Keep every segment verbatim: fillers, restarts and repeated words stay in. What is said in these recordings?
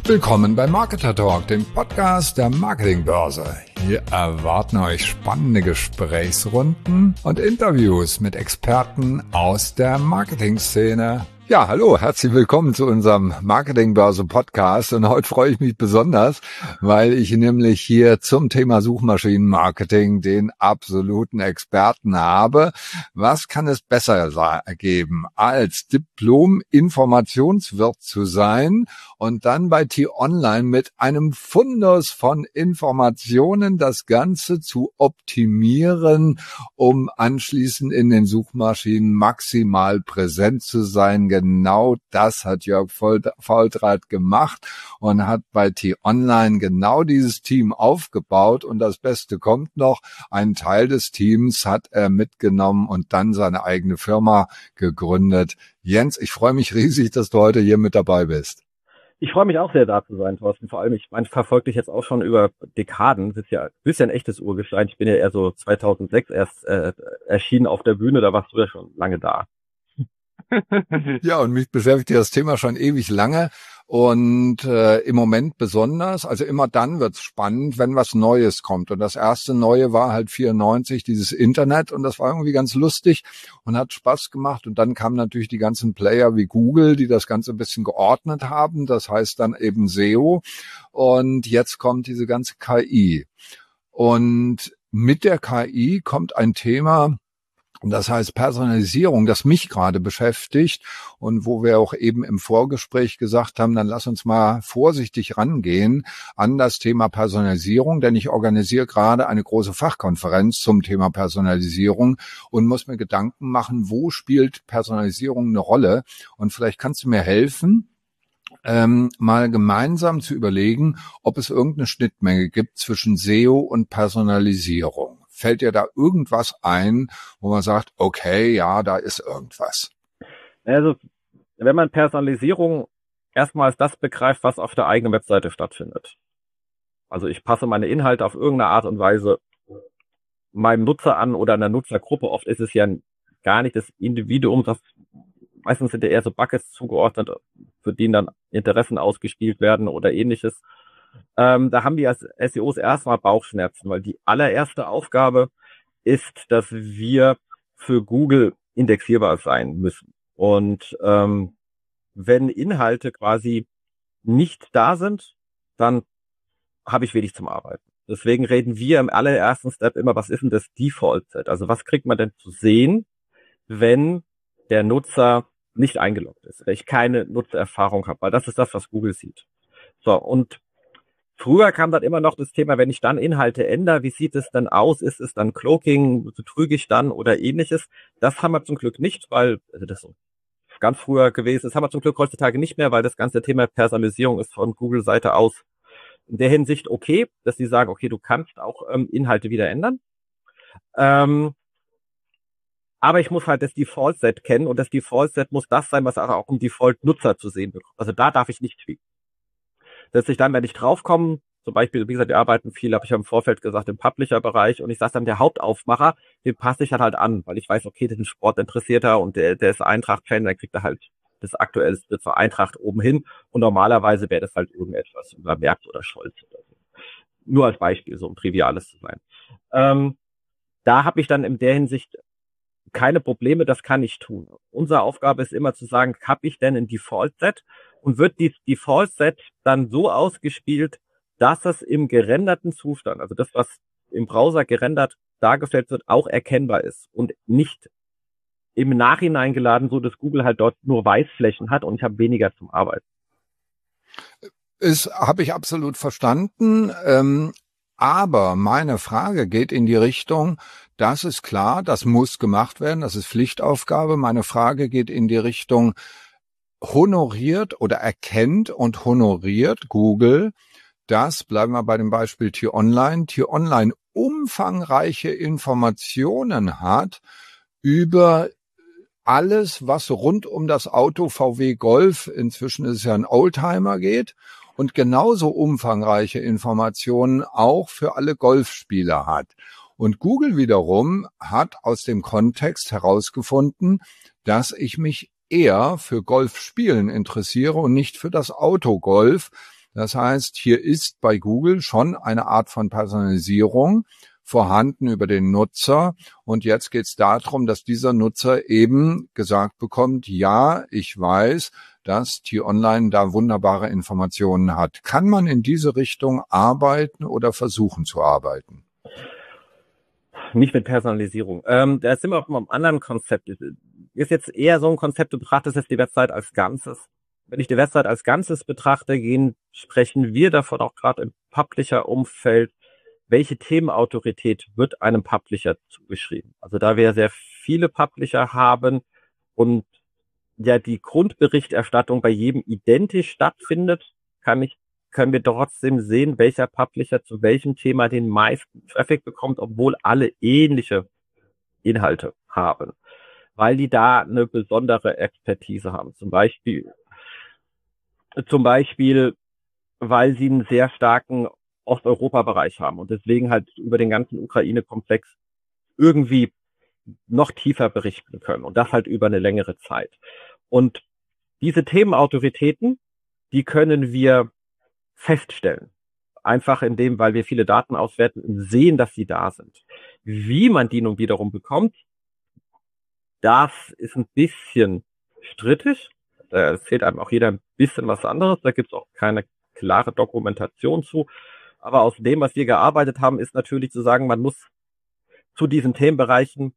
Willkommen bei Marketer Talk, dem Podcast der Marketingbörse. Hier erwarten euch spannende Gesprächsrunden und Interviews mit Experten aus der Marketingszene. Ja, hallo, herzlich willkommen zu unserem Marketingbörse-Podcast und heute freue ich mich besonders, weil ich nämlich hier zum Thema Suchmaschinenmarketing den absoluten Experten habe. Was kann es besser geben, als Diplom-Informationswirt zu sein und dann bei T-Online mit einem Fundus von Informationen das Ganze zu optimieren, um anschließend in den Suchmaschinen maximal präsent zu sein. Genau das hat Jörg Faultrat gemacht und hat bei T-Online genau dieses Team aufgebaut. Und das Beste kommt noch, einen Teil des Teams hat er mitgenommen und dann seine eigene Firma gegründet. Jens, ich freue mich riesig, dass du heute hier mit dabei bist. Ich freue mich auch sehr, da zu sein, Thorsten. Vor allem, ich meine, verfolge dich jetzt auch schon über Dekaden. Du bist ja, du bist ja ein echtes Urgestein. Ich bin ja eher so zweitausendsechs erst äh, erschienen auf der Bühne, da warst du ja schon lange da. Ja, und mich beschäftigt das Thema schon ewig lange und äh, im Moment besonders. Also immer dann wird's spannend, wenn was Neues kommt. Und das erste Neue war halt vierundneunzig, dieses Internet, und das war irgendwie ganz lustig und hat Spaß gemacht. Und dann kamen natürlich die ganzen Player wie Google, die das Ganze ein bisschen geordnet haben. Das heißt dann eben S E O. Und jetzt kommt diese ganze K I. Und mit der K I kommt ein Thema, das heißt Personalisierung, das mich gerade beschäftigt und wo wir auch eben im Vorgespräch gesagt haben, dann lass uns mal vorsichtig rangehen an das Thema Personalisierung, denn ich organisiere gerade eine große Fachkonferenz zum Thema Personalisierung und muss mir Gedanken machen, wo spielt Personalisierung eine Rolle, und vielleicht kannst du mir helfen, Ähm, mal gemeinsam zu überlegen, ob es irgendeine Schnittmenge gibt zwischen S E O und Personalisierung. Fällt dir da irgendwas ein, wo man sagt, okay, ja, da ist irgendwas? Also, wenn man Personalisierung erstmal als das begreift, was auf der eigenen Webseite stattfindet. Also ich passe meine Inhalte auf irgendeine Art und Weise meinem Nutzer an oder einer Nutzergruppe. Oft ist es ja gar nicht das Individuum, das meistens sind ja eher so Buckets zugeordnet, für die dann Interessen ausgespielt werden oder ähnliches. Ähm, da haben wir als S E Os erstmal Bauchschmerzen, weil die allererste Aufgabe ist, dass wir für Google indexierbar sein müssen. Und ähm, wenn Inhalte quasi nicht da sind, dann habe ich wenig zum Arbeiten. Deswegen reden wir im allerersten Step immer, was ist denn das Default-Set? Also was kriegt man denn zu sehen, wenn der Nutzer nicht eingeloggt ist, wenn ich keine Nutzererfahrung habe, weil das ist das, was Google sieht. So, und früher kam dann immer noch das Thema, wenn ich dann Inhalte ändere, wie sieht es dann aus? Ist es dann Cloaking, betrüge ich dann oder ähnliches? Das haben wir zum Glück nicht, weil, also das so ganz früher gewesen ist, haben wir zum Glück heutzutage nicht mehr, weil das ganze Thema Personalisierung ist von Google-Seite aus in der Hinsicht okay, dass sie sagen, okay, du kannst auch ähm, Inhalte wieder ändern. Ähm, Aber ich muss halt das Default-Set kennen, und das Default-Set muss das sein, was auch im Default-Nutzer zu sehen bekommt. Also da darf ich nicht tweaken. Dass ich dann, wenn ich draufkomme, zum Beispiel, wie gesagt, wir arbeiten viel, habe ich ja im Vorfeld gesagt, im Publisher-Bereich, und ich sage dann, der Hauptaufmacher, den passe ich dann halt an, weil ich weiß, okay, den Sport interessiert er und der, der ist Eintracht-Fan, dann kriegt er halt das aktuelle Split für Eintracht oben hin, und normalerweise wäre das halt irgendetwas über Merck oder Scholz oder so. Nur als Beispiel, so um Triviales zu sein. Ähm, da habe ich dann in der Hinsicht keine Probleme, das kann ich tun. Unsere Aufgabe ist immer zu sagen, habe ich denn ein Default-Set, und wird die Default-Set dann so ausgespielt, dass es im gerenderten Zustand, also das, was im Browser gerendert dargestellt wird, auch erkennbar ist und nicht im Nachhinein geladen, so dass Google halt dort nur Weißflächen hat und ich habe weniger zum Arbeiten. Das habe ich absolut verstanden. Ähm Aber meine Frage geht in die Richtung, das ist klar, das muss gemacht werden, das ist Pflichtaufgabe. Meine Frage geht in die Richtung, honoriert oder erkennt und honoriert Google, dass, bleiben wir bei dem Beispiel T-Online, T-Online umfangreiche Informationen hat über alles, was rund um das Auto V W Golf, inzwischen ist es ja ein Oldtimer, geht, und genauso umfangreiche Informationen auch für alle Golfspieler hat. Und Google wiederum hat aus dem Kontext herausgefunden, dass ich mich eher für Golfspielen interessiere und nicht für das Autogolf. Das heißt, hier ist bei Google schon eine Art von Personalisierung vorhanden über den Nutzer. Und jetzt geht es darum, dass dieser Nutzer eben gesagt bekommt, ja, ich weiß, dass T-Online da wunderbare Informationen hat. Kann man in diese Richtung arbeiten oder versuchen zu arbeiten? Nicht mit Personalisierung. Ähm, da sind wir auf einem anderen Konzept. Ist jetzt eher so ein Konzept, du betrachtest jetzt die Website als Ganzes. Wenn ich die Website als Ganzes betrachte, gehen, sprechen wir davon auch gerade im Publisher-Umfeld, welche Themenautorität wird einem Publisher zugeschrieben. Also da wir sehr viele Publisher haben und ja die Grundberichterstattung bei jedem identisch stattfindet, kann ich, können wir trotzdem sehen, welcher Publisher zu welchem Thema den meisten Traffic bekommt, obwohl alle ähnliche Inhalte haben, weil die da eine besondere Expertise haben. Zum Beispiel, zum Beispiel, weil sie einen sehr starken Osteuropa-Bereich haben und deswegen halt über den ganzen Ukraine-Komplex irgendwie noch tiefer berichten können und das halt über eine längere Zeit. Und diese Themenautoritäten, die können wir feststellen. Einfach indem, weil wir viele Daten auswerten und sehen, dass sie da sind. Wie man die nun wiederum bekommt, das ist ein bisschen strittig. Da erzählt einem auch jeder ein bisschen was anderes. Da gibt es auch keine klare Dokumentation zu. Aber aus dem, was wir gearbeitet haben, ist natürlich zu sagen, man muss zu diesen Themenbereichen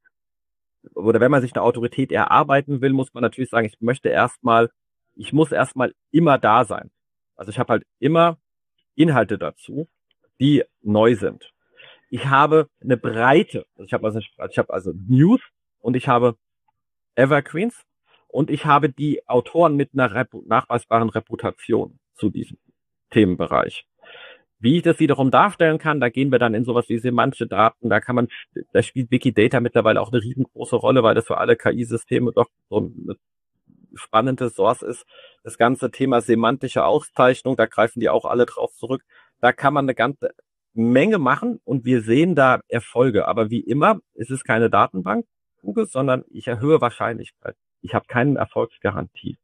oder wenn man sich eine Autorität erarbeiten will, muss man natürlich sagen, ich möchte erstmal, ich muss erstmal immer da sein. Also ich habe halt immer Inhalte dazu, die neu sind. Ich habe eine Breite, also ich habe also, ich habe also News und ich habe Evergreens und ich habe die Autoren mit einer Repu- nachweisbaren Reputation zu diesem Themenbereich. Wie ich das wiederum darstellen kann, da gehen wir dann in sowas wie semantische Daten, da kann man, da spielt Wikidata mittlerweile auch eine riesengroße Rolle, weil das für alle K I-Systeme doch so eine spannende Source ist. Das ganze Thema semantische Auszeichnung, da greifen die auch alle drauf zurück. Da kann man eine ganze Menge machen und wir sehen da Erfolge. Aber wie immer ist es keine Datenbank, sondern ich erhöhe Wahrscheinlichkeit. Ich habe keine Erfolgsgarantie.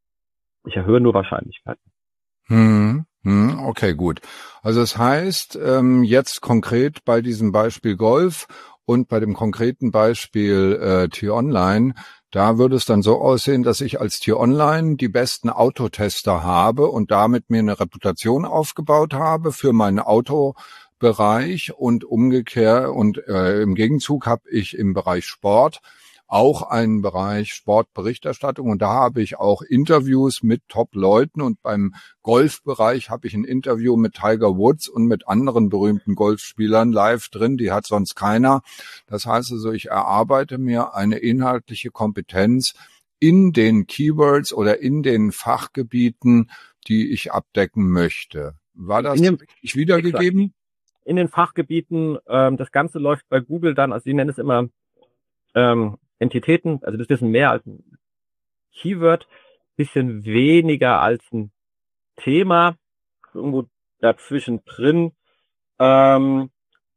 Ich erhöhe nur Wahrscheinlichkeiten. Hm. Okay, gut. Also das heißt, jetzt konkret bei diesem Beispiel Golf und bei dem konkreten Beispiel äh, T-Online, da würde es dann so aussehen, dass ich als T-Online die besten Autotester habe und damit mir eine Reputation aufgebaut habe für meinen Autobereich und umgekehrt und äh, im Gegenzug habe ich im Bereich Sport auch einen Bereich Sportberichterstattung und da habe ich auch Interviews mit Top-Leuten und beim Golfbereich habe ich ein Interview mit Tiger Woods und mit anderen berühmten Golfspielern live drin, die hat sonst keiner. Das heißt also, ich erarbeite mir eine inhaltliche Kompetenz in den Keywords oder in den Fachgebieten, die ich abdecken möchte. War das richtig wiedergegeben? In den Fachgebieten, ähm, das Ganze läuft bei Google dann, also ich nenne es immer ähm, Entitäten, also das ist ein mehr als ein Keyword, bisschen weniger als ein Thema, irgendwo dazwischen drin. Ähm,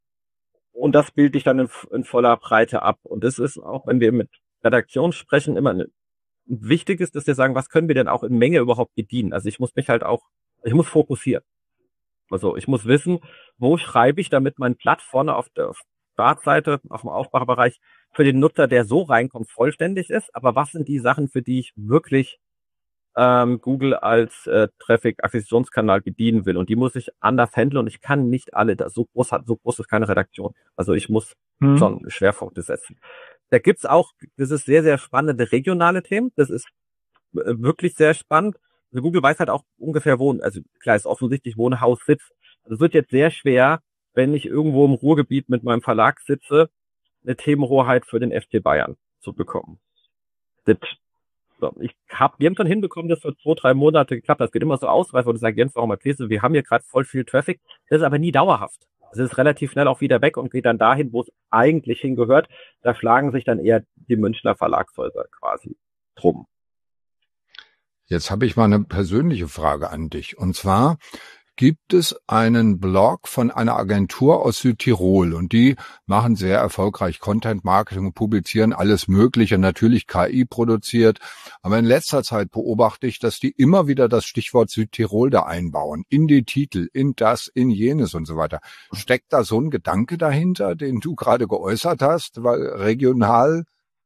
und das bilde ich dann in, in voller Breite ab. Und das ist auch, wenn wir mit Redaktion sprechen, immer eine, wichtig ist, dass wir sagen, was können wir denn auch in Menge überhaupt bedienen? Also ich muss mich halt auch, ich muss fokussieren. Also ich muss wissen, wo schreibe ich, damit mein Blatt vorne auf der Startseite, auf dem Aufbaubereich für den Nutzer, der so reinkommt, vollständig ist. Aber was sind die Sachen, für die ich wirklich ähm, Google als äh, Traffic-Akquisitionskanal bedienen will? Und die muss ich anders handeln und ich kann nicht alle, das so groß hat, so groß ist keine Redaktion. Also ich muss hm. schon Schwerpunkte setzen. Da gibt's auch, das ist sehr, sehr spannende regionale Themen. Das ist äh, wirklich sehr spannend. Also Google weiß halt auch ungefähr, wo, also klar ist offensichtlich, wo ein Haus sitzt. Also es wird jetzt sehr schwer, wenn ich irgendwo im Ruhrgebiet mit meinem Verlag sitze, eine Themenhoheit für den F C Bayern zu bekommen. Das, so, ich habe irgendwann hinbekommen, das für zwei, drei Monate geklappt. Das geht immer so aus, weil du sagst, Jens, warum erzählst du, wir haben hier gerade voll viel Traffic. Das ist aber nie dauerhaft. Das ist relativ schnell auch wieder weg und geht dann dahin, wo es eigentlich hingehört. Da schlagen sich dann eher die Münchner Verlagshäuser quasi drum. Jetzt habe ich mal eine persönliche Frage an dich. Und zwar gibt es einen Blog von einer Agentur aus Südtirol und die machen sehr erfolgreich Content Marketing und publizieren alles Mögliche, natürlich K I produziert. Aber in letzter Zeit beobachte ich, dass die immer wieder das Stichwort Südtirol da einbauen, in die Titel, in das, in jenes und so weiter. Steckt da so ein Gedanke dahinter, den du gerade geäußert hast, weil regional?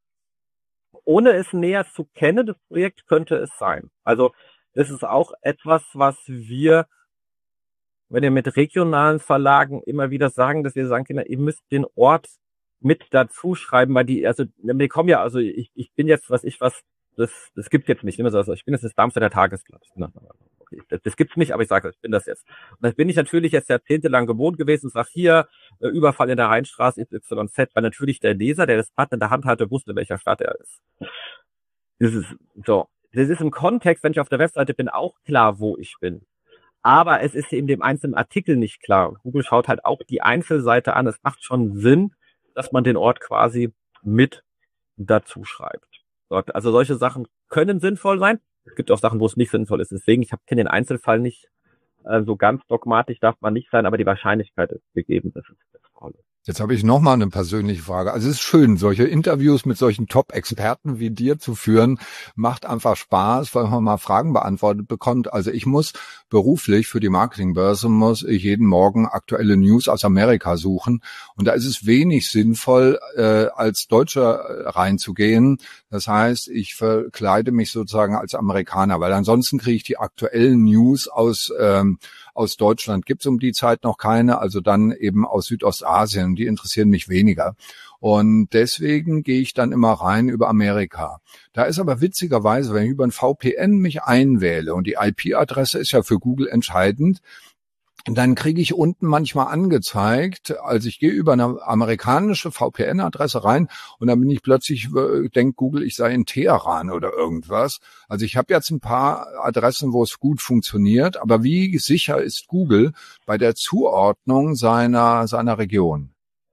Ohne es näher zu kennen, das Projekt könnte es sein. Also es ist auch etwas, was wir, wenn wir mit regionalen Verlagen immer wieder sagen, dass wir sagen, Kinder, ihr müsst den Ort mit dazu schreiben, weil die, also wir kommen ja, also ich, ich bin jetzt, was ich was, das, das gibt's jetzt nicht. Also ich bin jetzt das Darmstädter Tagesblatt. Okay, das, das gibt's nicht, aber ich sage, ich bin das jetzt. Und das bin ich natürlich jetzt jahrzehntelang gewohnt gewesen und sage hier, äh, Überfall in der Rheinstraße Y Y Z, weil natürlich der Leser, der das Blatt in der Hand hatte, wusste, welcher Stadt er ist. Das ist so. Das ist im Kontext, wenn ich auf der Webseite bin, auch klar, wo ich bin. Aber es ist in dem einzelnen Artikel nicht klar. Google schaut halt auch die Einzelseite an. Es macht schon Sinn, dass man den Ort quasi mit dazu schreibt. Also solche Sachen können sinnvoll sein. Es gibt auch Sachen, wo es nicht sinnvoll ist. Deswegen, ich kenne den Einzelfall nicht. Äh, so ganz dogmatisch darf man nicht sein, aber die Wahrscheinlichkeit ist gegeben, dass es das Fall ist. Jetzt habe ich noch mal eine persönliche Frage. Also es ist schön, solche Interviews mit solchen Top-Experten wie dir zu führen. Macht einfach Spaß, weil man mal Fragen beantwortet bekommt. Also ich muss beruflich für die Marketingbörse muss ich jeden Morgen aktuelle News aus Amerika suchen. Und da ist es wenig sinnvoll, äh, als Deutscher reinzugehen. Das heißt, ich verkleide mich sozusagen als Amerikaner, weil ansonsten kriege ich die aktuellen News aus ähm, aus Deutschland. Gibt es um die Zeit noch keine, also dann eben aus Südostasien. Die interessieren mich weniger. Und deswegen gehe ich dann immer rein über Amerika. Da ist aber witzigerweise, wenn ich über ein V P N mich einwähle und die I P-Adresse ist ja für Google entscheidend, dann kriege ich unten manchmal angezeigt, also ich gehe über eine amerikanische V P N-Adresse rein und dann bin ich plötzlich, denkt Google, ich sei in Teheran oder irgendwas. Also ich habe jetzt ein paar Adressen, wo es gut funktioniert, aber wie sicher ist Google bei der Zuordnung seiner seiner Region?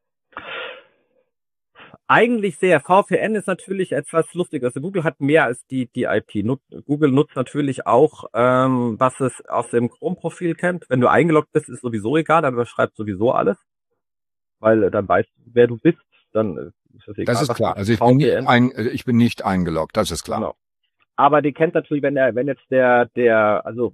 Eigentlich sehr. V P N ist natürlich etwas Lustiges. Google hat mehr als die die I P. Nut- Google nutzt natürlich auch, ähm, was es aus dem Chrome-Profil kennt. Wenn du eingeloggt bist, ist sowieso egal, dann überschreibt sowieso alles. Weil äh, dann weißt du, wer du bist, dann äh, ist das egal. Das ist was klar. du- Also ich bin, nicht V P N. ein, ich bin nicht eingeloggt, das ist klar. Genau. Aber die kennt natürlich, wenn der, wenn jetzt der, der, also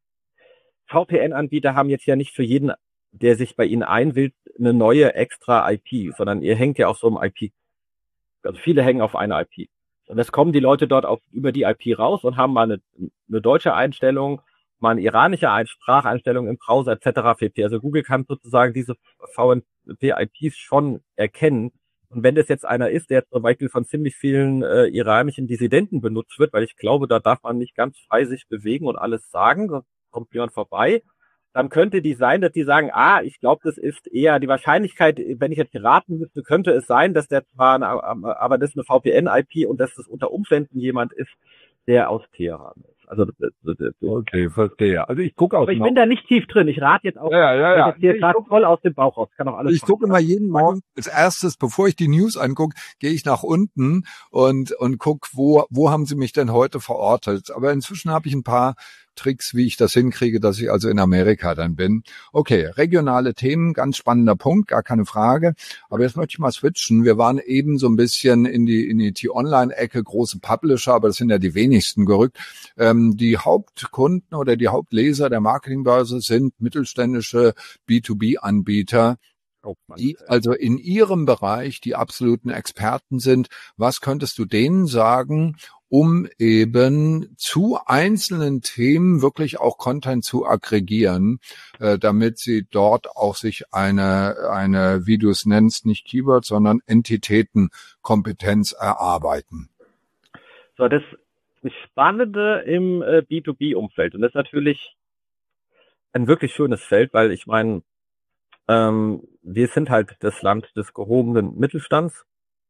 V P N-Anbieter haben jetzt ja nicht für jeden, der sich bei ihnen einwählt, eine neue extra I P, sondern ihr hängt ja auf so einem I P. Also viele hängen auf einer I P. Und jetzt kommen die Leute dort auf, über die I P raus und haben mal eine, eine deutsche Einstellung, mal eine iranische Ein- Spracheinstellung im Browser et cetera pp. Also Google kann sozusagen diese V N P-I Ps schon erkennen. Und wenn das jetzt einer ist, der jetzt zum Beispiel von ziemlich vielen äh, iranischen Dissidenten benutzt wird, weil ich glaube, da darf man nicht ganz frei sich bewegen und alles sagen, sonst kommt jemand vorbei, dann könnte die sein, dass die sagen, ah, ich glaube, das ist eher die Wahrscheinlichkeit, wenn ich jetzt raten müsste, könnte es sein, dass der zwar, eine, aber das ist eine V P N-I P und dass das unter Umständen jemand ist, der aus Teheran ist. Also das, das, das, Okay, verstehe. Also ich gucke auch. aber ich bin da nicht tief drin. Ich rate jetzt auch, Ja, ja, ja. jetzt hier gerade voll aus dem Bauch raus. Kann auch alles. Ich gucke immer jeden Morgen als erstes, bevor ich die News angucke, gehe ich nach unten und und guck, wo wo haben sie mich denn heute verortet. Aber inzwischen habe ich ein paar Tricks, wie ich das hinkriege, dass ich also in Amerika dann bin. Okay, regionale Themen, ganz spannender Punkt, gar keine Frage. Aber jetzt möchte ich mal switchen. Wir waren eben so ein bisschen in die in die T-Online-Ecke, große Publisher, aber das sind ja die wenigsten gerückt. Ähm, die Hauptkunden oder die Hauptleser der Marketingbörse sind mittelständische B zwei B-Anbieter, die also in ihrem Bereich die absoluten Experten sind. Was könntest du denen sagen, um eben zu einzelnen Themen wirklich auch Content zu aggregieren, äh, damit sie dort auch sich eine, eine, wie du es nennst, nicht Keyword, sondern Entitätenkompetenz erarbeiten? So, das Spannende im äh, B zwei B-Umfeld, und das ist natürlich ein wirklich schönes Feld, weil ich meine, ähm, wir sind halt das Land des gehobenen Mittelstands.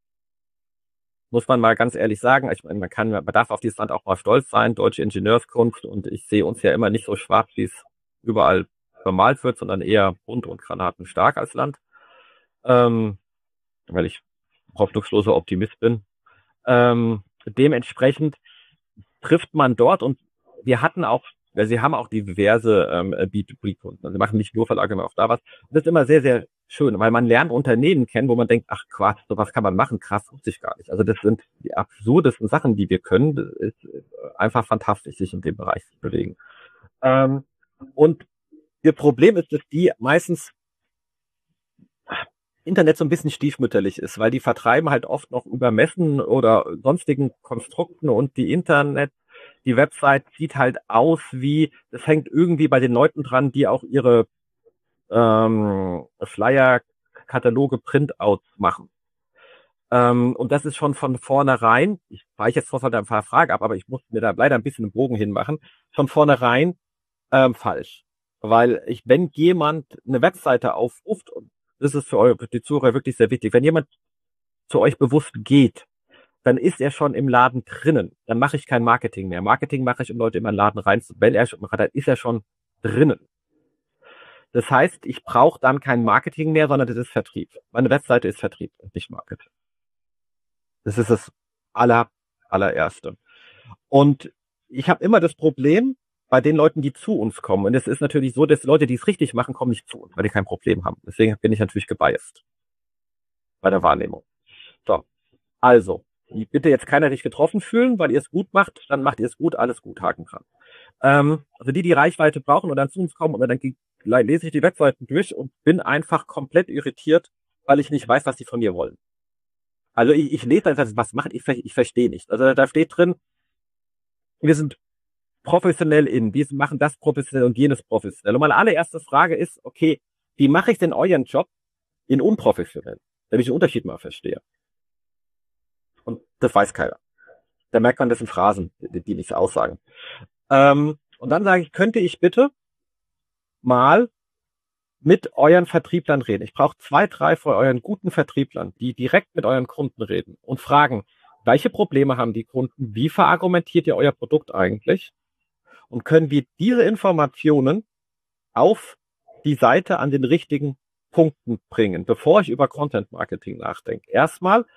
Muss man mal ganz ehrlich sagen. Ich meine, man kann, man darf auf dieses Land auch mal stolz sein, deutsche Ingenieurskunst, und ich sehe uns ja immer nicht so schwarz, wie es überall bemalt wird, sondern eher bunt und granatenstark als Land. Ähm, weil ich hoffnungsloser Optimist bin. Ähm, dementsprechend trifft man dort, und wir hatten auch weil sie haben auch diverse ähm, B zwei B-Kunden. Also sie machen nicht nur Verlage, sondern auch da was. Und das ist immer sehr, sehr schön, weil man lernt Unternehmen kennen, wo man denkt, ach Quatsch, sowas kann man machen, krass, wusste ich gar nicht. Also das sind die absurdesten Sachen, die wir können. Das ist einfach fantastisch, sich in dem Bereich zu bewegen. Ähm, und ihr Problem ist, dass die meistens Internet so ein bisschen stiefmütterlich ist, weil die vertreiben halt oft noch über Messen oder sonstigen Konstrukten und die Internet, die Website sieht halt aus wie, das hängt irgendwie bei den Leuten dran, die auch ihre ähm, Flyer-Kataloge Printouts machen. Ähm, und das ist schon von vornherein, ich weiche jetzt trotzdem ein paar Fragen ab, aber ich muss mir da leider ein bisschen einen Bogen hinmachen, von vornherein ähm, falsch. Weil ich, wenn jemand eine Webseite aufruft, und das ist für eure, für die Zuhörer wirklich sehr wichtig, wenn jemand zu euch bewusst geht, dann ist er schon im Laden drinnen. Dann mache ich kein Marketing mehr. Marketing mache ich, um Leute in meinen Laden reinzuholen. Wenn er schon macht, dann ist er schon drinnen. Das heißt, ich brauche dann kein Marketing mehr, sondern das ist Vertrieb. Meine Webseite ist Vertrieb und nicht Marketing. Das ist das aller, allererste. Und ich habe immer das Problem bei den Leuten, die zu uns kommen. Und es ist natürlich so, dass Leute, die es richtig machen, kommen nicht zu uns, weil die kein Problem haben. Deswegen bin ich natürlich gebiased bei der Wahrnehmung. So, also, bitte jetzt keiner sich getroffen fühlen, weil ihr es gut macht, dann macht ihr es gut, alles gut, Haken dran. Ähm, also die, die Reichweite brauchen und dann zu uns kommen und dann lese ich die Webseiten durch und bin einfach komplett irritiert, weil ich nicht weiß, was die von mir wollen. Also ich, ich lese das, was macht, ich, ich verstehe nicht. Also da steht drin, wir sind professionell in, wir machen das professionell und jenes professionell. Und meine allererste Frage ist, okay, wie mache ich denn euren Job in unprofessionell, damit ich den Unterschied mal verstehe? Und das weiß keiner. Da merkt man, das sind Phrasen, die, die nichts aussagen. Ähm, und dann sage ich, könnte ich bitte mal mit euren Vertrieblern reden. Ich brauche zwei, drei von euren guten Vertrieblern, die direkt mit euren Kunden reden und fragen, welche Probleme haben die Kunden, wie verargumentiert ihr euer Produkt eigentlich und können wir diese Informationen auf die Seite an den richtigen Punkten bringen, bevor ich über Content Marketing nachdenke. Erstmal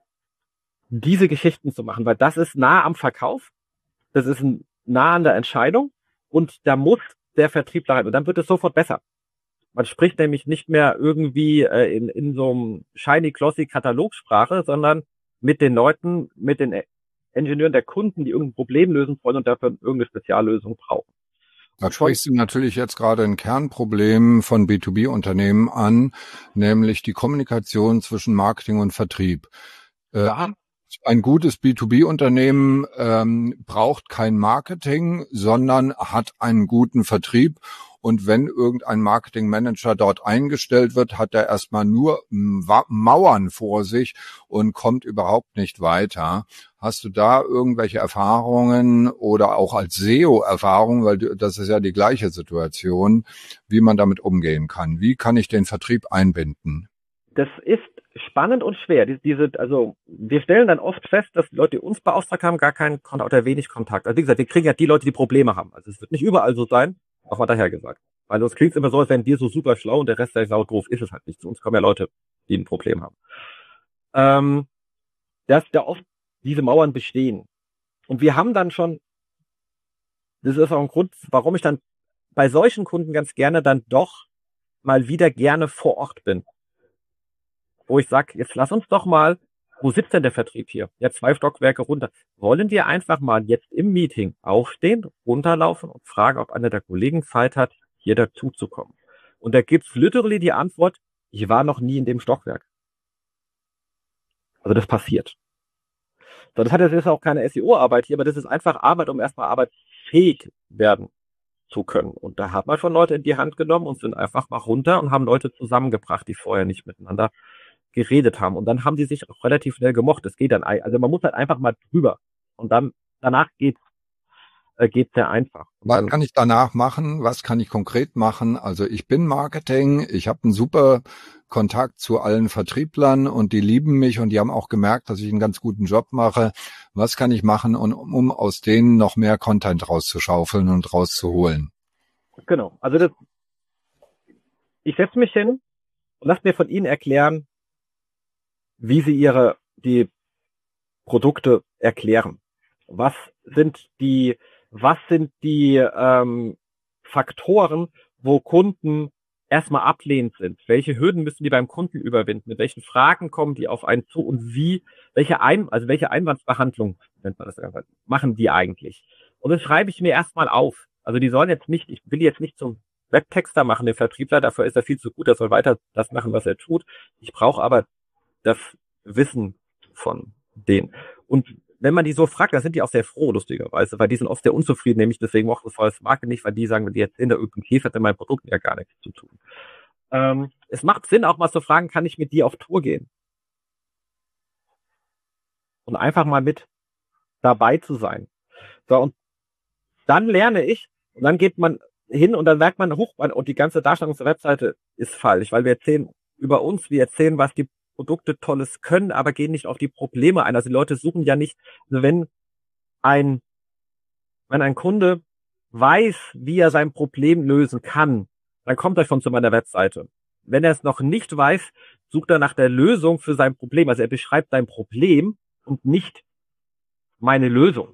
diese Geschichten zu machen, weil das ist nah am Verkauf, das ist nah an der Entscheidung und da muss der Vertriebler rein und dann wird es sofort besser. Man spricht nämlich nicht mehr irgendwie äh, in, in so einem shiny, glossy Katalogsprache, sondern mit den Leuten, mit den Ingenieuren der Kunden, die irgendein Problem lösen wollen und dafür irgendeine Speziallösung brauchen. Da sprichst du natürlich jetzt gerade ein Kernproblem von B zwei B-Unternehmen an, nämlich die Kommunikation zwischen Marketing und Vertrieb. Äh, ja. Ein gutes B zwei B-Unternehmen ähm, braucht kein Marketing, sondern hat einen guten Vertrieb. Und wenn irgendein Marketingmanager dort eingestellt wird, hat er erstmal nur Mauern vor sich und kommt überhaupt nicht weiter. Hast du da irgendwelche Erfahrungen oder auch als S E O-Erfahrung, weil das ist ja die gleiche Situation, wie man damit umgehen kann? Wie kann ich den Vertrieb einbinden? Das ist spannend und schwer. Diese, also wir stellen dann oft fest, dass die Leute, die uns beauftragt haben, gar keinen Kontakt oder wenig Kontakt. Also wie gesagt, wir kriegen ja die Leute, die Probleme haben. Also es wird nicht überall so sein, auch mal daher gesagt. Weil sonst klingt es immer so, als wären wir so super schlau und der Rest der Sau doof. Ist es halt nicht. Zu uns kommen ja Leute, die ein Problem haben. Ähm, dass da oft diese Mauern bestehen. Und wir haben dann schon, das ist auch ein Grund, warum ich dann bei solchen Kunden ganz gerne dann doch mal wieder gerne vor Ort bin. Wo ich sage, jetzt lass uns doch mal, wo sitzt denn der Vertrieb hier? Ja, zwei Stockwerke runter. Wollen wir einfach mal jetzt im Meeting aufstehen, runterlaufen und fragen, ob einer der Kollegen Zeit hat, hier dazu zu kommen? Und da gibt's literally die Antwort, ich war noch nie in dem Stockwerk. Also das passiert. So, das hat jetzt auch keine S E O-Arbeit hier, aber das ist einfach Arbeit, um erstmal arbeitsfähig werden zu können. Und da hat man schon Leute in die Hand genommen und sind einfach mal runter und haben Leute zusammengebracht, die vorher nicht miteinander geredet haben. Und dann haben die sich auch relativ schnell gemocht. Das geht dann, also man muss halt einfach mal drüber. Und dann, danach geht's, äh, geht's sehr einfach. Und Was dann, kann ich danach machen? Was kann ich konkret machen? Also ich bin Marketing, ich habe einen super Kontakt zu allen Vertrieblern und die lieben mich und die haben auch gemerkt, dass ich einen ganz guten Job mache. Was kann ich machen, um, um aus denen noch mehr Content rauszuschaufeln und rauszuholen? Genau. Also das, ich setze mich hin und lasse mir von Ihnen erklären, wie Sie Ihre, die Produkte erklären. Was sind die was sind die ähm, Faktoren, wo Kunden erstmal ablehnend sind? Welche Hürden müssen die beim Kunden überwinden? Mit welchen Fragen kommen die auf einen zu und wie, welche Ein, also welche Einwandsbehandlung, nennt man das einfach, machen die eigentlich? Und das schreibe ich mir erstmal auf. Also die sollen jetzt nicht, ich will jetzt nicht zum Webtexter machen, den Vertriebler, dafür ist er viel zu gut, er soll weiter das machen, was er tut. Ich brauche aber das Wissen von denen. Und wenn man die so fragt, dann sind die auch sehr froh, lustigerweise, weil die sind oft sehr unzufrieden, nämlich deswegen mochte ich das Marke nicht, weil die sagen, wenn die jetzt in der irgendeinem Käfer hat, in meinem Produkt ja gar nichts zu tun. Ähm, es macht Sinn, auch mal zu fragen, kann ich mit dir auf Tour gehen? Und einfach mal mit dabei zu sein. So, und dann lerne ich, und dann geht man hin und dann merkt man, huch, und die ganze Darstellung der Webseite ist falsch, weil wir erzählen über uns, wir erzählen, was die Produkte Tolles können, aber gehen nicht auf die Probleme ein. Also die Leute suchen ja nicht, also wenn ein, wenn ein Kunde weiß, wie er sein Problem lösen kann, dann kommt er schon zu meiner Webseite. Wenn er es noch nicht weiß, sucht er nach der Lösung für sein Problem. Also er beschreibt sein Problem und nicht meine Lösung.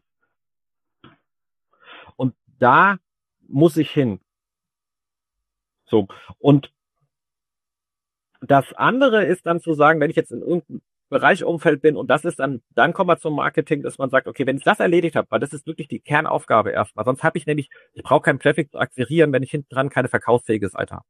Und da muss ich hin. So. Und das andere ist dann zu sagen, wenn ich jetzt in irgendeinem Bereichumfeld bin und das ist dann, dann kommen wir zum Marketing, dass man sagt, okay, wenn ich das erledigt habe, weil das ist wirklich die Kernaufgabe erstmal, sonst habe ich nämlich, ich brauche keinen Traffic zu akquirieren, wenn ich hinten dran keine verkaufsfähige Seite habe.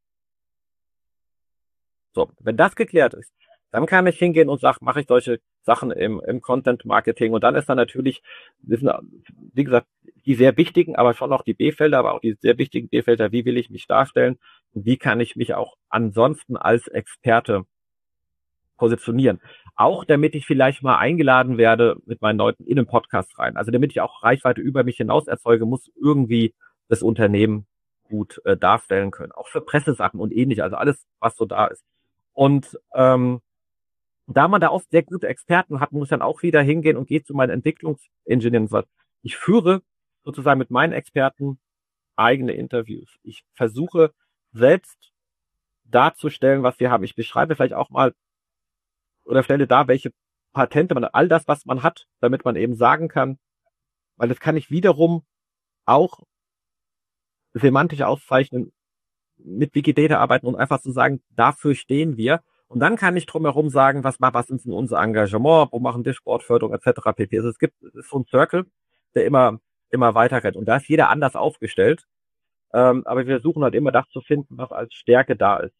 So, wenn das geklärt ist, dann kann ich hingehen und sage, mache ich solche Sachen im, im Content-Marketing und dann ist dann natürlich, das sind, wie gesagt, die sehr wichtigen, aber schon auch die B-Felder, aber auch die sehr wichtigen B-Felder, wie will ich mich darstellen und wie kann ich mich auch ansonsten als Experte positionieren. Auch damit ich vielleicht mal eingeladen werde mit meinen Leuten in den Podcast rein. Also damit ich auch Reichweite über mich hinaus erzeuge, muss irgendwie das Unternehmen gut äh, darstellen können. Auch für Pressesachen und ähnlich, also alles, was so da ist. Und ähm, da man da oft sehr gute Experten hat, muss ich dann auch wieder hingehen und gehe zu meinen Entwicklungsingenieuren und sage, ich führe sozusagen mit meinen Experten eigene Interviews. Ich versuche selbst darzustellen, was wir haben. Ich beschreibe vielleicht auch mal oder stelle dar, welche Patente man, all das, was man hat, damit man eben sagen kann, weil das kann ich wiederum auch semantisch auszeichnen, mit Wikidata arbeiten und einfach zu sagen, dafür stehen wir. Und dann kann ich drumherum sagen, was, was ist denn unser Engagement, wo machen Dashboard-Förderung et cetera pp. Also es gibt es ist so ein Circle, der immer immer weiter rennt. Und da ist jeder anders aufgestellt. Ähm, aber wir versuchen halt immer das zu finden, was als Stärke da ist.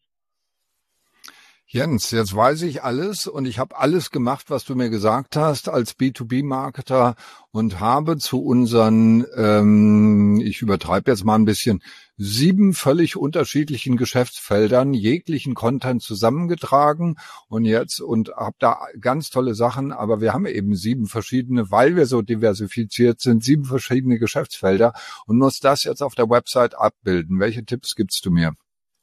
Jens, jetzt weiß ich alles und ich habe alles gemacht, was du mir gesagt hast als B zwei B-Marketer und habe zu unseren, ähm, ich übertreibe jetzt mal ein bisschen, sieben völlig unterschiedlichen Geschäftsfeldern jeglichen Content zusammengetragen und jetzt und habe da ganz tolle Sachen, aber wir haben eben sieben verschiedene, weil wir so diversifiziert sind, sieben verschiedene Geschäftsfelder und muss das jetzt auf der Website abbilden. Welche Tipps gibst du mir?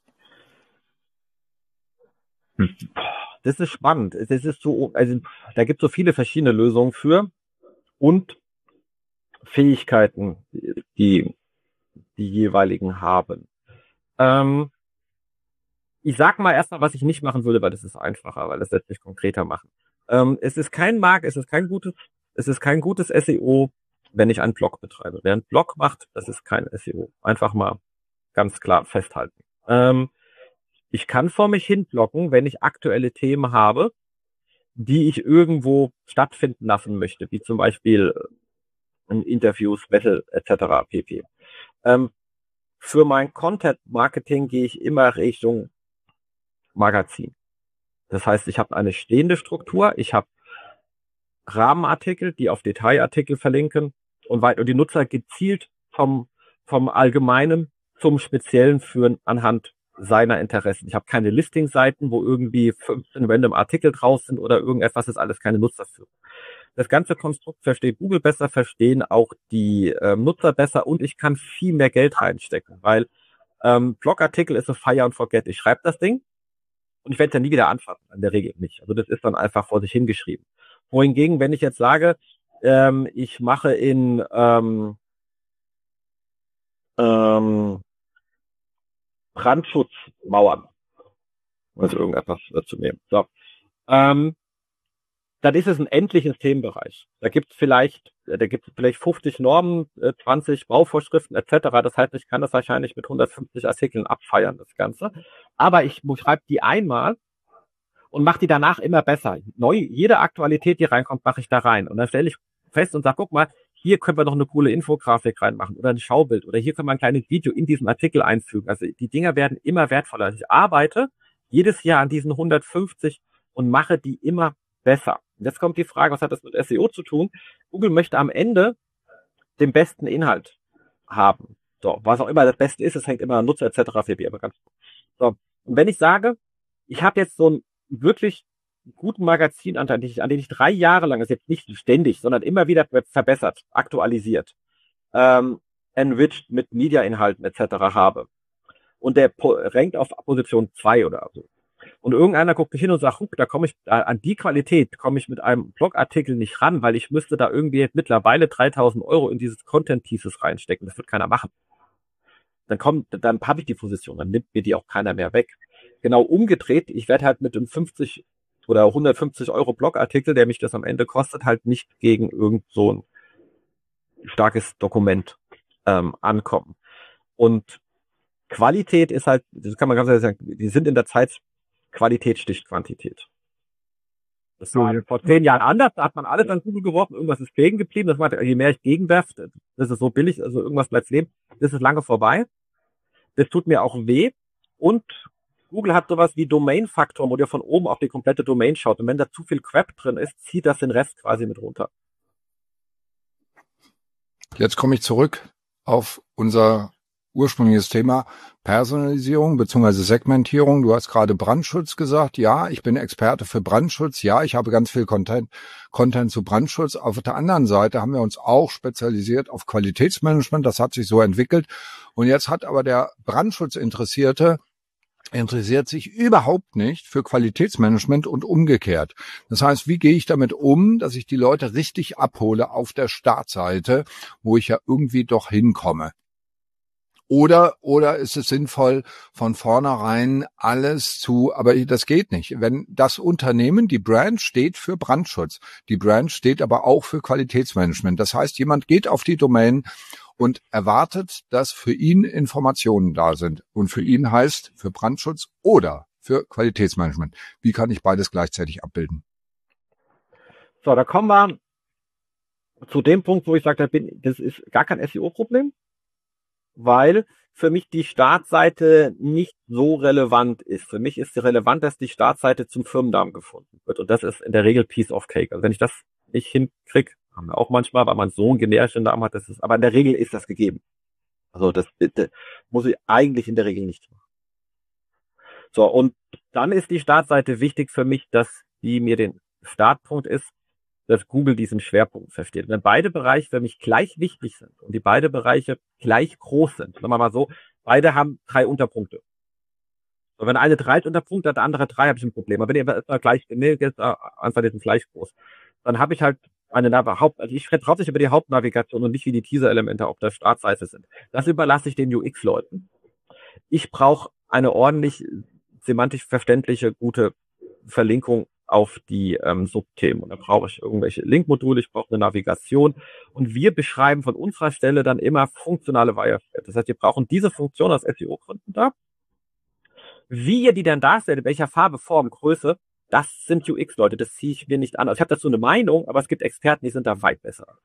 Das ist spannend. Das ist so, also da gibt es so viele verschiedene Lösungen für und Fähigkeiten, die die jeweiligen haben. Ähm, ich sag mal erstmal, was ich nicht machen würde, weil das ist einfacher, weil das lässt sich konkreter machen. Ähm, es ist kein Markt, es ist kein gutes, es ist kein gutes S E O, wenn ich einen Blog betreibe. Wer einen Blog macht, das ist kein S E O. Einfach mal ganz klar festhalten. Ähm, Ich kann vor mich hin bloggen, wenn ich aktuelle Themen habe, die ich irgendwo stattfinden lassen möchte, wie zum Beispiel Interviews, Battle et cetera pp. Ähm, für mein Content-Marketing gehe ich immer Richtung Magazin. Das heißt, ich habe eine stehende Struktur, ich habe Rahmenartikel, die auf Detailartikel verlinken und, weit und die Nutzer gezielt vom, vom Allgemeinen zum Speziellen führen anhand seiner Interessen. Ich habe keine Listing-Seiten, wo irgendwie fünfzehn random Artikel drauf sind oder irgendetwas, ist alles keine Nutzerführung. Das ganze Konstrukt versteht Google besser, verstehen auch die ähm, Nutzer besser und ich kann viel mehr Geld reinstecken, weil ähm, Blogartikel ist so Fire and Forget. Ich schreibe das Ding und ich werde es dann nie wieder anfassen, in der Regel nicht. Also das ist dann einfach vor sich hingeschrieben. Wohingegen, wenn ich jetzt sage, ähm, ich mache in ähm, ähm, Brandschutzmauern, also irgendetwas zu nehmen. So. Ähm, dann ist es ein endliches Themenbereich. Da gibt es vielleicht, da gibt es vielleicht fünfzig Normen, zwanzig Bauvorschriften et cetera. Das heißt, ich kann das wahrscheinlich mit hundertfünfzig Artikeln abfeiern, das Ganze. Aber ich schreibe die einmal und mache die danach immer besser. Neu, jede Aktualität, die reinkommt, mache ich da rein. Und dann stelle ich fest und sage, guck mal, hier können wir noch eine coole Infografik reinmachen oder ein Schaubild oder hier können wir ein kleines Video in diesen Artikel einfügen. Also die Dinger werden immer wertvoller. Ich arbeite jedes Jahr an diesen hundertfünfzig und mache die immer besser. Und jetzt kommt die Frage, was hat das mit S E O zu tun? Google möchte am Ende den besten Inhalt haben. So, was auch immer das Beste ist, es hängt immer an Nutzer et cetera pp. Aber ganz so. Und wenn ich sage, ich habe jetzt so einen wirklich guten Magazinanteil, an den ich, an den ich drei Jahre lang, das ist jetzt nicht ständig, sondern immer wieder verbessert, aktualisiert, ähm, enriched mit Media-Inhalten et cetera habe. Und der rankt auf Position zwei oder so. Und irgendeiner guckt mich hin und sagt, da komme ich, an die Qualität komme ich mit einem Blogartikel nicht ran, weil ich müsste da irgendwie jetzt mittlerweile dreitausend Euro in dieses Content-Pieces reinstecken. Das wird keiner machen. Dann kommt, dann habe ich die Position, dann nimmt mir die auch keiner mehr weg. Genau umgedreht, ich werde halt mit einem fünfzig oder hundertfünfzig Euro Blogartikel, der mich das am Ende kostet, halt nicht gegen irgend so ein starkes Dokument ähm, ankommen. Und Qualität ist halt, das kann man ganz ehrlich sagen, die sind in der Zeit, Qualität sticht Quantität. Das war vor zehn Jahren anders, da hat man alles an Google geworfen, irgendwas ist gegen geblieben, das war, je mehr ich gegenwerfe, das ist so billig, also irgendwas bleibt leben, das ist lange vorbei. Das tut mir auch weh. Und Google hat sowas wie Domain-Faktor, wo ihr von oben auf die komplette Domain schaut. Und wenn da zu viel Crap drin ist, zieht das den Rest quasi mit runter. Jetzt komme ich zurück auf unser ursprüngliches Thema Personalisierung bzw. Segmentierung. Du hast gerade Brandschutz gesagt. Ja, ich bin Experte für Brandschutz. Ja, ich habe ganz viel Content, Content zu Brandschutz. Auf der anderen Seite haben wir uns auch spezialisiert auf Qualitätsmanagement. Das hat sich so entwickelt. Und jetzt hat aber der Brandschutzinteressierte interessiert sich überhaupt nicht für Qualitätsmanagement und umgekehrt. Das heißt, wie gehe ich damit um, dass ich die Leute richtig abhole auf der Startseite, wo ich ja irgendwie doch hinkomme? Oder, oder ist es sinnvoll, von vornherein alles zu, aber das geht nicht. Wenn das Unternehmen, die Brand steht für Brandschutz, die Brand steht aber auch für Qualitätsmanagement. Das heißt, jemand geht auf die Domain und erwartet, dass für ihn Informationen da sind. Und für ihn heißt für Brandschutz oder für Qualitätsmanagement. Wie kann ich beides gleichzeitig abbilden? So, da kommen wir zu dem Punkt, wo ich sage, das ist gar kein S E O-Problem, weil für mich die Startseite nicht so relevant ist. Für mich ist es relevant, dass die Startseite zum Firmennamen gefunden wird. Und das ist in der Regel Piece of Cake. Also wenn ich das nicht hinkriege, haben wir auch manchmal, weil man so einen generischen Namen hat, das ist, aber in der Regel ist das gegeben. Also das, das muss ich eigentlich in der Regel nicht machen. So, und dann ist die Startseite wichtig für mich, dass die mir den Startpunkt ist, dass Google diesen Schwerpunkt versteht. Wenn beide Bereiche für mich gleich wichtig sind und die beide Bereiche gleich groß sind, sagen wir mal so, beide haben drei Unterpunkte. Und wenn eine drei Unterpunkte hat, der andere drei, habe ich ein Problem. Aber wenn ihr erstmal gleich, nee, jetzt einfach sind gleich groß, dann habe ich halt eine Haupt, also ich rede hauptsächlich über die Hauptnavigation und nicht wie die Teaser-Elemente auf der Startseite sind. Das überlasse ich den U X-Leuten. Ich brauche eine ordentlich semantisch verständliche, gute Verlinkung auf die ähm, Subthemen. Und da brauche ich irgendwelche Linkmodule, ich brauche eine Navigation. Und wir beschreiben von unserer Stelle dann immer funktionale Wireframes. Das heißt, wir brauchen diese Funktion aus S E O-Gründen da. Wie ihr die dann darstellt, in welcher Farbe, Form, Größe, das sind U X-Leute, das ziehe ich mir nicht an. Also ich habe dazu eine Meinung, aber es gibt Experten, die sind da weit besser.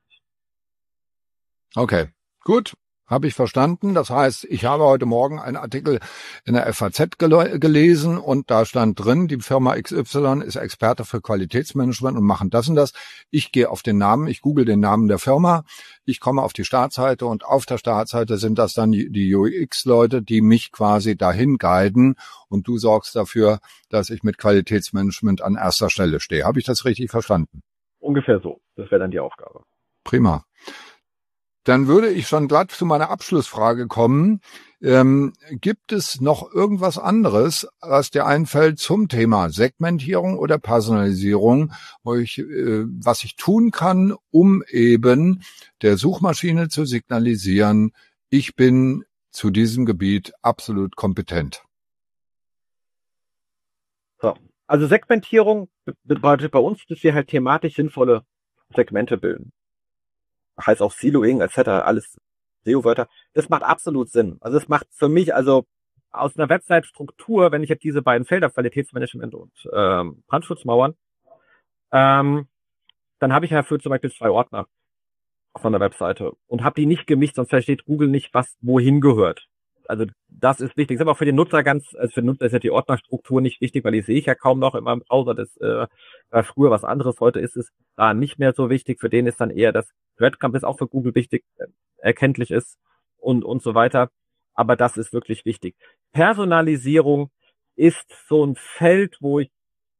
Okay, gut. Habe ich verstanden. Das heißt, ich habe heute Morgen einen Artikel in der F A Z gel- gelesen und da stand drin, die Firma X Y ist Experte für Qualitätsmanagement und machen das und das. Ich gehe auf den Namen, ich google den Namen der Firma, ich komme auf die Startseite und auf der Startseite sind das dann die U X-Leute, die mich quasi dahin guiden und du sorgst dafür, dass ich mit Qualitätsmanagement an erster Stelle stehe. Habe ich das richtig verstanden? Ungefähr so. Das wäre dann die Aufgabe. Prima. Dann würde ich schon glatt zu meiner Abschlussfrage kommen. Ähm, gibt es noch irgendwas anderes, was dir einfällt zum Thema Segmentierung oder Personalisierung, wo ich, äh, was ich tun kann, um eben der Suchmaschine zu signalisieren, ich bin zu diesem Gebiet absolut kompetent? So, Also Segmentierung bedeutet bei uns, dass wir halt thematisch sinnvolle Segmente bilden. Heißt auch Siloing et cetera, alles S E O-Wörter. Das macht absolut Sinn. Also es macht für mich, also aus einer Website-Struktur, wenn ich jetzt diese beiden Felder, Qualitätsmanagement und ähm, Brandschutzmauern, ähm, dann habe ich ja für zum Beispiel zwei Ordner von der Webseite und habe die nicht gemischt, sonst versteht Google nicht, was wohin gehört. Also das ist wichtig. Das ist aber auch für den Nutzer ganz, also für den Nutzer ist ja die Ordnerstruktur nicht wichtig, weil die sehe ich ja kaum noch in meinem Browser. Das äh, war früher was anderes, heute ist es da nicht mehr so wichtig. Für den ist dann eher das Breadcrumb, ist auch für Google wichtig, äh, erkenntlich ist und und so weiter. Aber das ist wirklich wichtig. Personalisierung ist so ein Feld, wo ich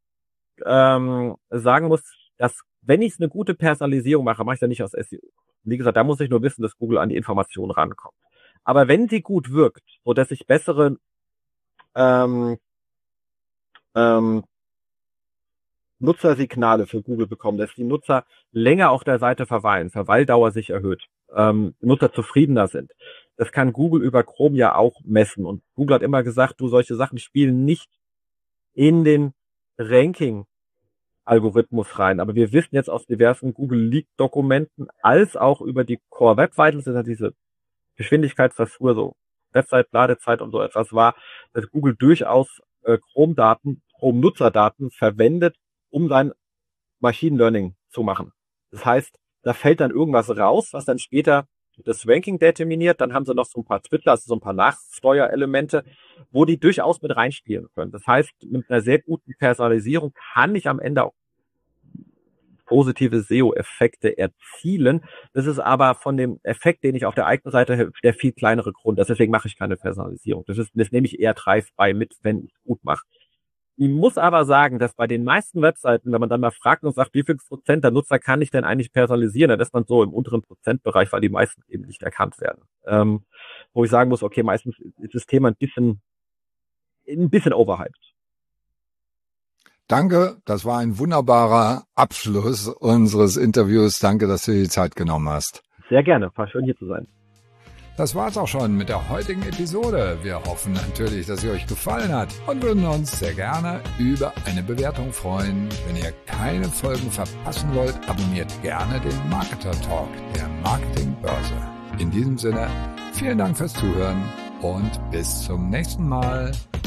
ähm, sagen muss, dass wenn ich eine gute Personalisierung mache, mache ich ja nicht aus S E O. Wie gesagt, da muss ich nur wissen, dass Google an die Informationen rankommt. Aber wenn sie gut wirkt, so dass ich bessere ähm, ähm, Nutzersignale für Google bekomme, dass die Nutzer länger auf der Seite verweilen, Verweildauer sich erhöht, ähm, Nutzer zufriedener sind. Das kann Google über Chrome ja auch messen. Und Google hat immer gesagt, du, solche Sachen spielen nicht in den Ranking-Algorithmus rein. Aber wir wissen jetzt aus diversen Google-Leak-Dokumenten, als auch über die Core-Web-Vitals, das ist ja diese Geschwindigkeit, was früher so Website-Ladezeit und so etwas war, dass Google durchaus äh, Chrome-Daten, Chrome-Nutzerdaten verwendet, um sein Machine Learning zu machen. Das heißt, da fällt dann irgendwas raus, was dann später das Ranking determiniert. Dann haben sie noch so ein paar Twitter, also so ein paar Nachsteuerelemente, wo die durchaus mit reinspielen können. Das heißt, mit einer sehr guten Personalisierung kann ich am Ende auch positive S E O-Effekte erzielen. Das ist aber von dem Effekt, den ich auf der eigenen Seite, der viel kleinere Grund. Deswegen mache ich keine Personalisierung. Das ist, das nehme ich eher Drive-by mit, wenn ich es gut mache. Ich muss aber sagen, dass bei den meisten Webseiten, wenn man dann mal fragt und sagt, wie viel Prozent der Nutzer kann ich denn eigentlich personalisieren, dann ist man so im unteren Prozentbereich, weil die meisten eben nicht erkannt werden. Ähm, wo ich sagen muss, okay, meistens ist das Thema ein bisschen, ein bisschen overhyped. Danke, das war ein wunderbarer Abschluss unseres Interviews. Danke, dass du dir die Zeit genommen hast. Sehr gerne, war schön hier zu sein. Das war's auch schon mit der heutigen Episode. Wir hoffen natürlich, dass sie euch gefallen hat und würden uns sehr gerne über eine Bewertung freuen. Wenn ihr keine Folgen verpassen wollt, abonniert gerne den Marketer Talk der Marketingbörse. In diesem Sinne, vielen Dank fürs Zuhören und bis zum nächsten Mal.